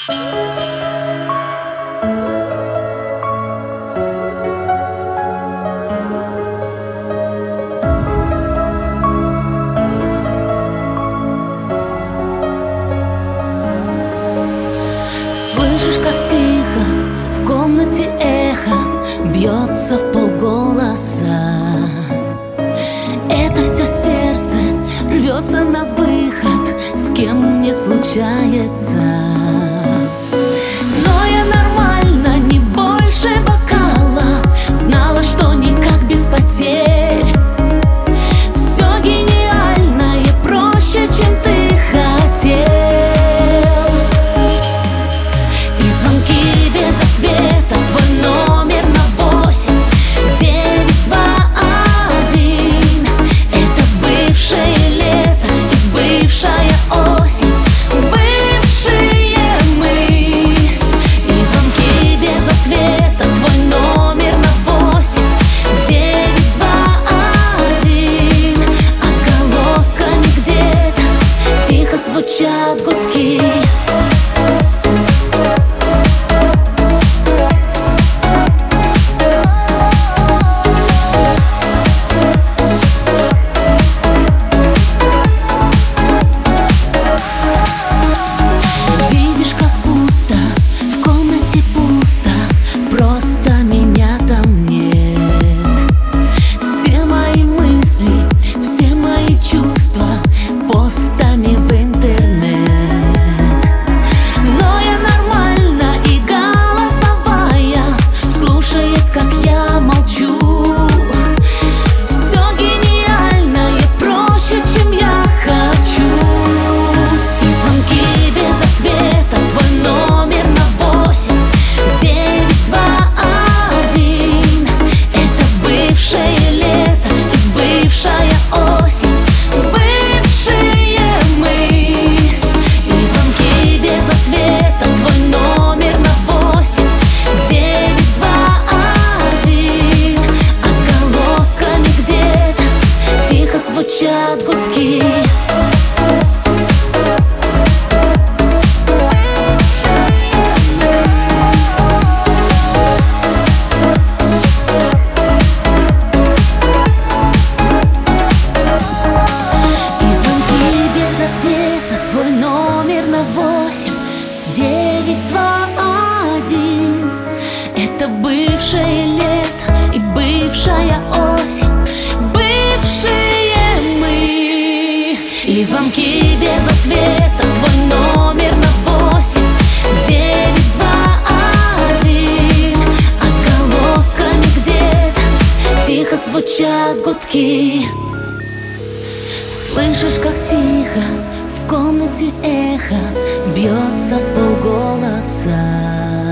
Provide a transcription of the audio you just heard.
Слышишь, как тихо в комнате эхо бьется в полголоса. Это все сердце рвется на выход, с кем не случается. Но я нормально, не больше бокала, знала, что никак без потерь. Все гениально и проще, чем ты хотел. И звонки без ответа, твой номер на 8-921. Это бывшее лето и бывшая осень, бывшие мы. И звонки без ответа, твой номер на 8-921. Отголосками где-то тихо звучат гудки. Звучат гудки. И звонки без ответа, твой номер на 8-921. Это бывшее лето и бывшая осень, и звонки без ответа, твой номер на 8-921. Отголосками где-то тихо звучат гудки. Слышишь, как тихо в комнате эхо бьется в полголоса.